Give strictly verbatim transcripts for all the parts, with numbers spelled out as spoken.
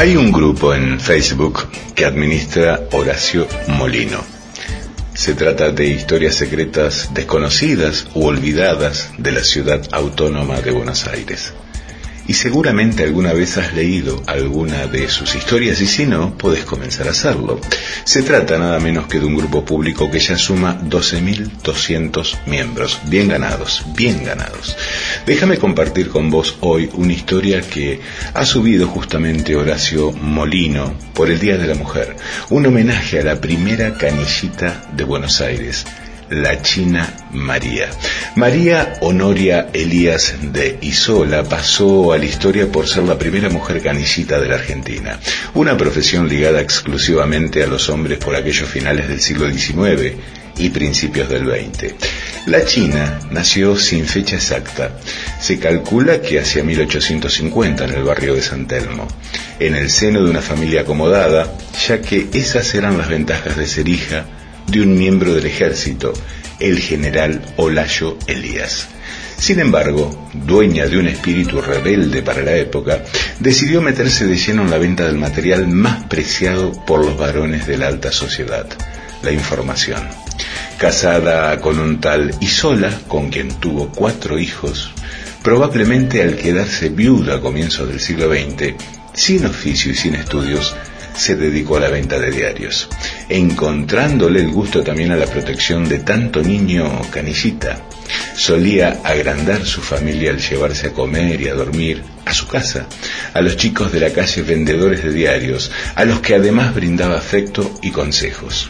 Hay un grupo en Facebook que administra Horacio Molino. Se trata de historias secretas desconocidas u olvidadas de la ciudad autónoma de Buenos Aires. Y seguramente alguna vez has leído alguna de sus historias, y si no, podés comenzar a hacerlo. Se trata nada menos que de un grupo público que ya suma doce mil doscientos miembros. Bien ganados, bien ganados. Déjame compartir con vos hoy una historia que ha subido justamente Horacio Molino por el Día de la Mujer. Un homenaje a la primera canillita de Buenos Aires, la China María. María Honoria Elías de Isola pasó a la historia por ser la primera mujer canillita de la Argentina, una profesión ligada exclusivamente a los hombres por aquellos finales del siglo diecinueve y principios del veinte. La China nació sin fecha exacta. Se calcula que hacia mil ochocientos cincuenta en el barrio de San Telmo, en el seno de una familia acomodada, ya que esas eran las ventajas de ser hija de un miembro del ejército, el general Olayo Elías. Sin embargo, dueña de un espíritu rebelde para la época, decidió meterse de lleno en la venta del material más preciado por los varones de la alta sociedad, la información. Casada con un tal Isola, con quien tuvo cuatro hijos, probablemente al quedarse viuda a comienzos del siglo veinte, sin oficio y sin estudios, se dedicó a la venta de diarios, encontrándole el gusto también a la protección de tanto niño canillita. Solía agrandar su familia al llevarse a comer y a dormir a su casa a los chicos de la calle vendedores de diarios, a los que además brindaba afecto y consejos.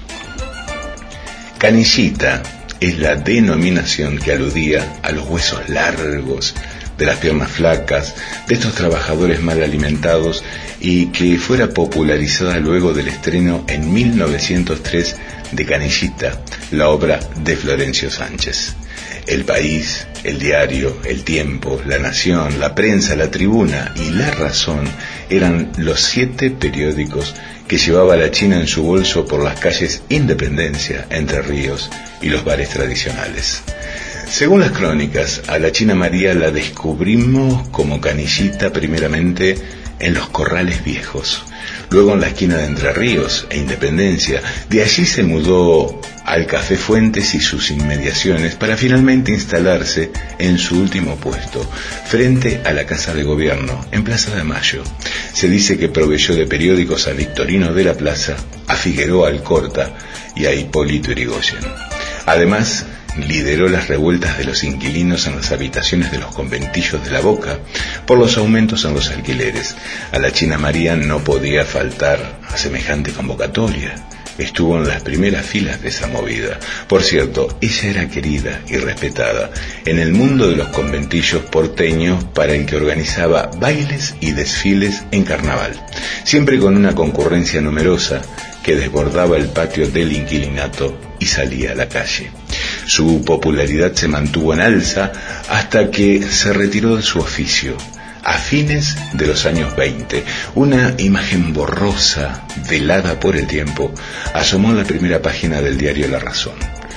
Canillita es la denominación que aludía a los huesos largos, de las piernas flacas, de estos trabajadores mal alimentados, y que fuera popularizada luego del estreno en mil novecientos tres de Canillita, la obra de Florencio Sánchez. El País, El Diario, El Tiempo, La Nación, La Prensa, La Tribuna y La Razón eran los siete periódicos que llevaba la China en su bolso por las calles Independencia, Entre Ríos y los bares tradicionales. Según las crónicas, a la China María la descubrimos como canillita primeramente en los Corrales Viejos, luego en la esquina de Entre Ríos e Independencia. De allí se mudó al Café Fuentes y sus inmediaciones para finalmente instalarse en su último puesto, frente a la Casa de Gobierno, en Plaza de Mayo. Se dice que proveyó de periódicos a Victorino de la Plaza, a Figueroa Alcorta y a Hipólito Yrigoyen. Además, lideró las revueltas de los inquilinos en las habitaciones de los conventillos de La Boca por los aumentos en los alquileres. A la China María no podía faltar a semejante convocatoria. Estuvo en las primeras filas de esa movida. Por cierto, ella era querida y respetada en el mundo de los conventillos porteños, para el que organizaba bailes y desfiles en carnaval, siempre con una concurrencia numerosa que desbordaba el patio del inquilinato y salía a la calle. Su popularidad se mantuvo en alza hasta que se retiró de su oficio. A fines de los años veinte, una imagen borrosa, velada por el tiempo, asomó en la primera página del diario La Razón,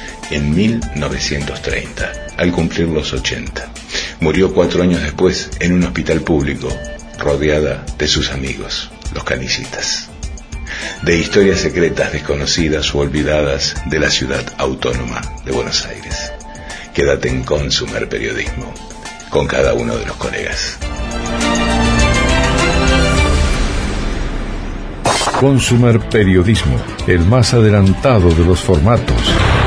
en mil novecientos treinta, al cumplir los ochenta. Murió cuatro años después en un hospital público, rodeada de sus amigos, los canillitas. De historias secretas, desconocidas o olvidadas de la ciudad autónoma de Buenos Aires. Quédate en Consumer Periodismo, con cada uno de los colegas. Consumer Periodismo, el más adelantado de los formatos.